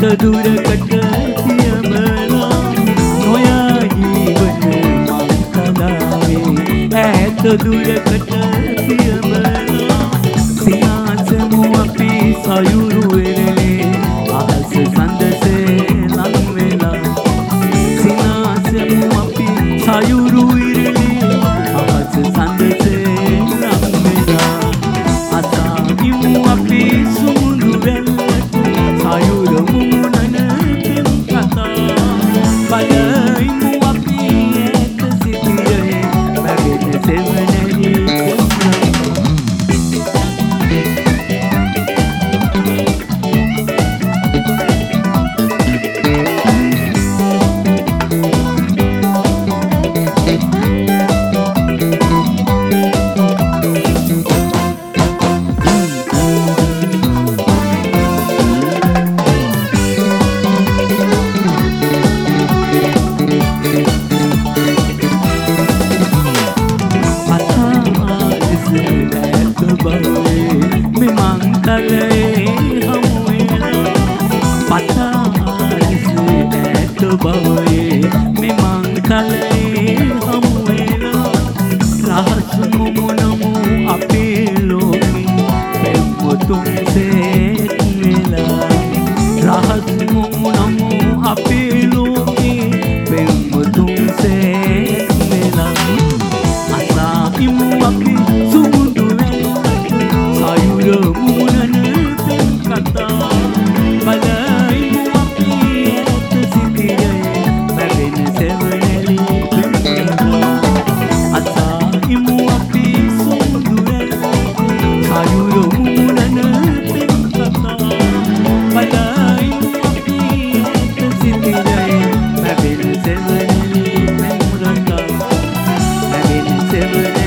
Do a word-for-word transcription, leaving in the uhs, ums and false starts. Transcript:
දුරකට පියඹලා නොයා ජීවන මං කලාවේ ඈත දුරකට පියඹලා සිනාසමු අපි සයුරු වෙරළේ අහස සඳසේ ලං වෙලා සිනාසමු අපි සයුරු වෙරළේ අහස සඳසේ ලං වෙලා අසාවිමු අපි සුමුදු වෙල්ලට සයුර මුමුණන පෙම් කතා බලයිමු අපි ඈත සිටියේ මැවෙන සෙවණෙහි Seven